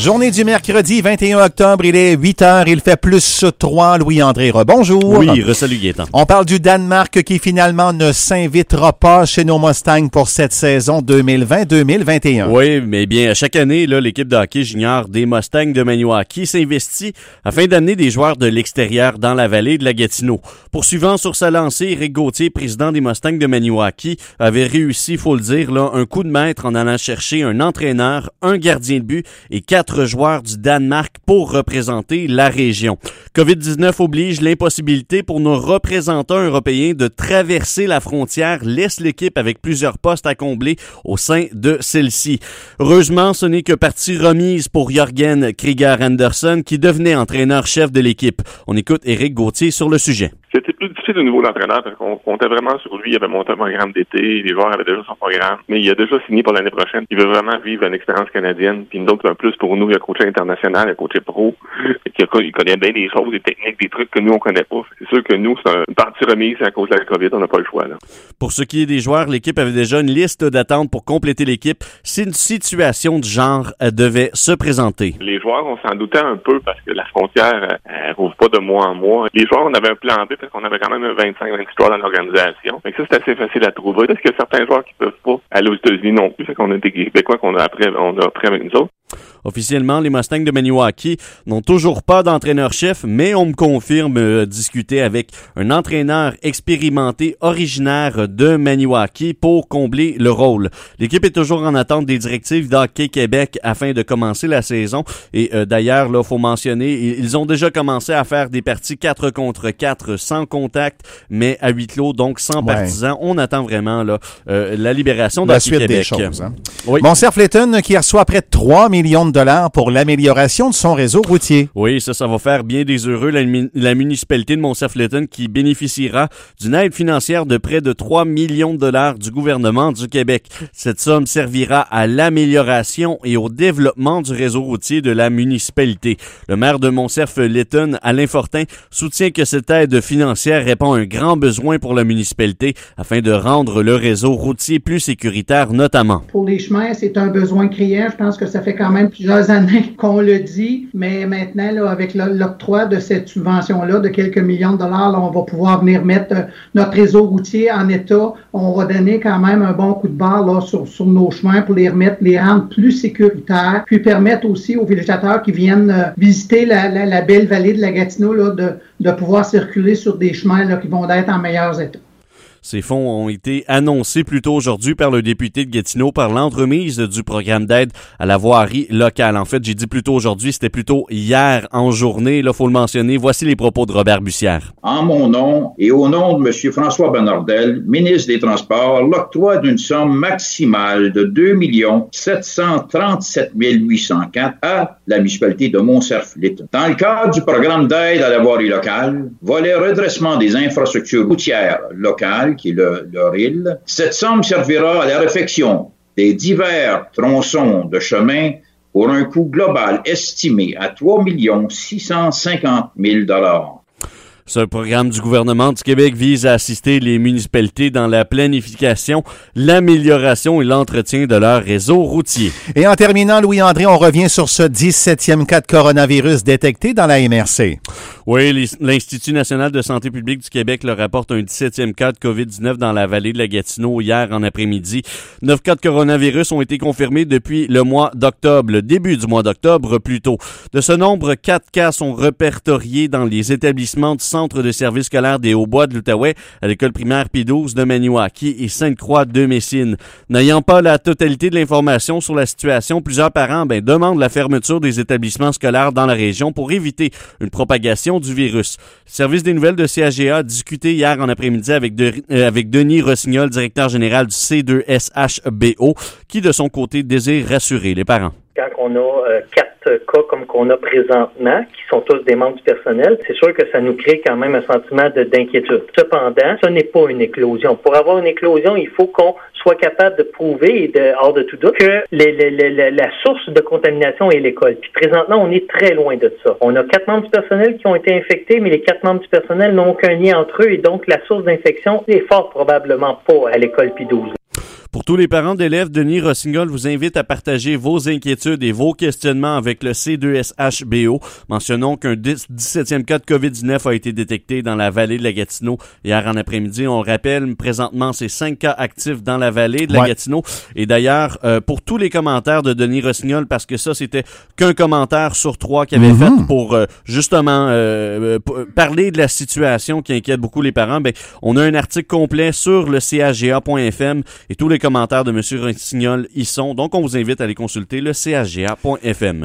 Journée du mercredi 21 octobre, il est 8h, il fait plus 3. Louis-André, bonjour. Oui, salut Gaétan. On parle du Danemark qui finalement ne s'invitera pas chez nos Mustangs pour cette saison 2020-2021. Oui, mais bien, chaque année, là, l'équipe de hockey junior des Mustangs de Maniwaki s'investit afin d'amener des joueurs de l'extérieur dans la vallée de la Gatineau. Poursuivant sur sa lancée, Éric Gauthier, président des Mustangs de Maniwaki, avait réussi, faut le dire, là, un coup de maître en allant chercher un entraîneur, un gardien de but et 4 joueurs du Danemark pour représenter la région. COVID-19 oblige l'impossibilité pour nos représentants européens de traverser la frontière, laisse l'équipe avec plusieurs postes à combler au sein de celle-ci. Heureusement, ce n'est que partie remise pour Jörgen Krieger-Andersen qui devenait entraîneur-chef de l'équipe. On écoute Éric Gauthier sur le sujet. C'était plus difficile au niveau de l'entraîneur parce qu'on comptait vraiment sur lui. Il avait monté un programme d'été, les joueurs avaient déjà son programme, mais il a déjà signé pour l'année prochaine. Il veut vraiment vivre une expérience canadienne. Puis nous autres, un plus pour nous, il a coaché international, il a coaché pro. Il connaît bien des choses, des techniques, des trucs que nous, on connaît pas. C'est sûr que nous, c'est une partie remise à cause de la COVID, on n'a pas le choix, là. Pour ce qui est des joueurs, l'équipe avait déjà une liste d'attente pour compléter l'équipe si une situation de genre devait se présenter. Les joueurs, on s'en doutait un peu parce que la frontière, elle rouvre pas de mois en mois. Les joueurs, on avait un plan B parce qu'on avait quand même 25-26 joueurs dans l'organisation. Fait que ça, c'est assez facile à trouver parce qu'il y a certains joueurs qui peuvent pas aller aux États-Unis non plus. Fait qu'on a des Québécois qu'on a pris avec nous autres. Officiellement, les Mustangs de Maniwaki n'ont toujours pas d'entraîneur-chef, mais on me confirme discuter avec un entraîneur expérimenté originaire de Maniwaki pour combler le rôle. L'équipe est toujours en attente des directives d'Hockey Québec afin de commencer la saison. Et d'ailleurs, là, faut mentionner, ils ont déjà commencé à faire des parties 4 contre 4 sans contact, mais à huis clos, donc sans partisans. On attend vraiment là la libération d'Hockey Québec. Des choses, hein? Oui. Montserf-Letton qui reçoit près de 3 millions de dollars pour l'amélioration de son réseau routier. Oui, ça va faire bien des heureux la municipalité de Montserf-Letton qui bénéficiera d'une aide financière de près de 3 millions de dollars du gouvernement du Québec. Cette somme servira à l'amélioration et au développement du réseau routier de la municipalité. Le maire de Montserf-Letton, Alain Fortin, soutient que cette aide financière répond à un grand besoin pour la municipalité afin de rendre le réseau routier plus sécuritaire notamment. Pour les chemins, c'est un besoin criant. Je pense que ça fait quand même plusieurs années qu'on le dit, mais maintenant, là, avec l'octroi de cette subvention-là de quelques millions de dollars, là, on va pouvoir venir mettre notre réseau routier en état. On va donner quand même un bon coup de barre là, sur nos chemins pour les rendre plus sécuritaires, puis permettre aussi aux villégiateurs qui viennent visiter la belle vallée de la Gatineau là, de pouvoir circuler sur des chemins là, qui vont être en meilleurs états. Ces fonds ont été annoncés plus tôt aujourd'hui par le député de Gatineau par l'entremise du programme d'aide à la voirie locale. En fait, j'ai dit plus tôt aujourd'hui, c'était plutôt hier en journée. Là, faut le mentionner. Voici les propos de Robert Bussière. En mon nom et au nom de M. François Bonnardel, ministre des Transports, l'octroi d'une somme maximale de 2 737 804 à la municipalité de Montserf-Letton. Dans le cadre du programme d'aide à la voirie locale, volet redressement des infrastructures routières locales, qui est le RIL. Cette somme servira à la réfection des divers tronçons de chemin pour un coût global estimé à 3 650 000 $. Ce programme du gouvernement du Québec vise à assister les municipalités dans la planification, l'amélioration et l'entretien de leur réseau routier. Et en terminant, Louis-André, on revient sur ce 17e cas de coronavirus détecté dans la MRC. Oui, l'Institut national de santé publique du Québec leur rapporte un 17e cas de COVID-19 dans la vallée de la Gatineau hier en après-midi. 9 cas de coronavirus ont été confirmés depuis le mois d'octobre, le début du mois d'octobre plutôt. De ce nombre, 4 cas sont répertoriés dans les établissements du Centre de services scolaires des Hauts-Bois de l'Outaouais, à l'école primaire P12 de Maniwaki et Sainte-Croix de Messine. N'ayant pas la totalité de l'information sur la situation, plusieurs parents demandent la fermeture des établissements scolaires dans la région pour éviter une propagation du virus. Le service des nouvelles de CAGA a discuté hier en après-midi avec Denis Rossignol, directeur général du C2SHBO, qui de son côté désire rassurer les parents. Quand on a 4 cas comme qu'on a présentement, qui sont tous des membres du personnel, c'est sûr que ça nous crée quand même un sentiment d'inquiétude. Cependant, ce n'est pas une éclosion. Pour avoir une éclosion, il faut qu'on soit capable de prouver, hors de tout doute, que la source de contamination est l'école. Puis présentement, on est très loin de ça. On a 4 membres du personnel qui ont été infectés, mais les 4 membres du personnel n'ont aucun lien entre eux, et donc la source d'infection est fort probablement pas à l'école P12. Pour tous les parents d'élèves, Denis Rossignol vous invite à partager vos inquiétudes et vos questionnements avec le C2SHBO. Mentionnons qu'un 17e cas de COVID-19 a été détecté dans la vallée de la Gatineau hier en après-midi. On le rappelle, présentement, c'est 5 cas actifs dans la vallée de la Gatineau. Et d'ailleurs, pour tous les commentaires de Denis Rossignol, parce que ça, c'était qu'un commentaire sur 3 qu'il avait fait pour justement parler de la situation qui inquiète beaucoup les parents, ben, on a un article complet sur le chga.fm et tous les commentaires de M. Rossignol y sont. Donc, on vous invite à aller consulter le chga.fm.